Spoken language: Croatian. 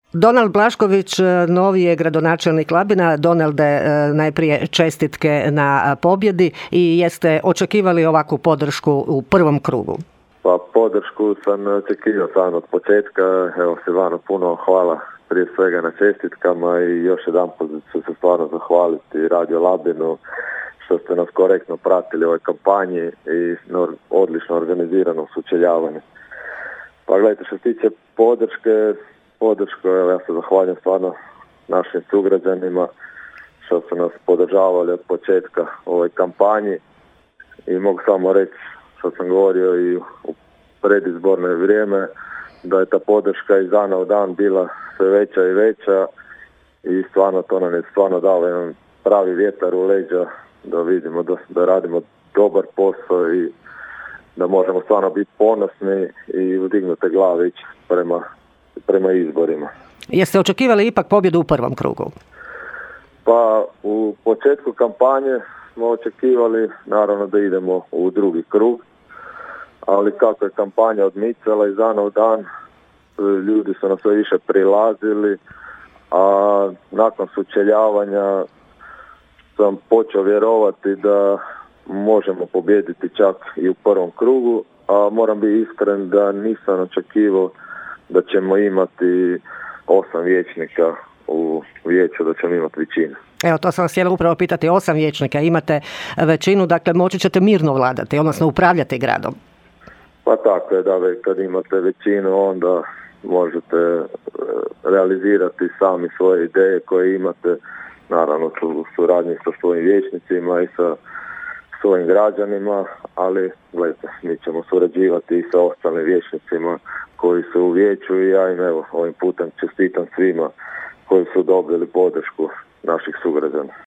Donald Blašković, novi je gradonačelnik Labina. Donalde, najprije čestitke na pobjedi i jeste očekivali ovakvu podršku u prvom krugu? Pa podršku sam očekivao sam od početka. Evo, Silvano, puno hvala prije svega na čestitkama i još jedanput ću se stvarno zahvaliti Radio Labinu što ste nas korektno pratili u ovoj kampanji i odlično organiziranom sučeljavanju. Pa gledajte, što se tiče podršku, evo, ja se zahvaljujem stvarno našim sugrađanima što su nas podržavali od početka u ovoj kampanji i mogu samo reći što sam govorio i u predizborno vrijeme, da je ta podrška iz dana u dan bila sve veća i veća i stvarno to nam je stvarno dalo jedan pravi vjetar u leđa da vidimo da radimo dobar posao i da možemo stvarno biti ponosni i udignute glave ići prema izborima. Jeste očekivali ipak pobjedu u prvom krugu? Pa u početku kampanje smo očekivali naravno da idemo u drugi krug, ali kako je kampanja odmicala iz dana u dan, ljudi su nam sve više prilazili, a nakon sučeljavanja sam počeo vjerovati da možemo pobijediti čak i u prvom krugu, a moram biti iskren da nisam očekivao da ćemo imati 8 vijećnika u vijeću, da ćemo imati većinu. Evo, to sam vas htjela upravo pitati, 8 vijećnika, imate većinu, dakle moći ćete mirno vladati, odnosno upravljati gradom. Pa tako je, da kad imate većinu, onda možete realizirati sami svoje ideje koje imate, naravno u suradnji sa svojim vijećnicima i sa svojim građanima, ali gledajte, mi ćemo surađivati i sa ostalim vijećnicima koji su u vijeću i ja im evo ovim putem čestitam svima koji su dobili podršku naših sugrađana.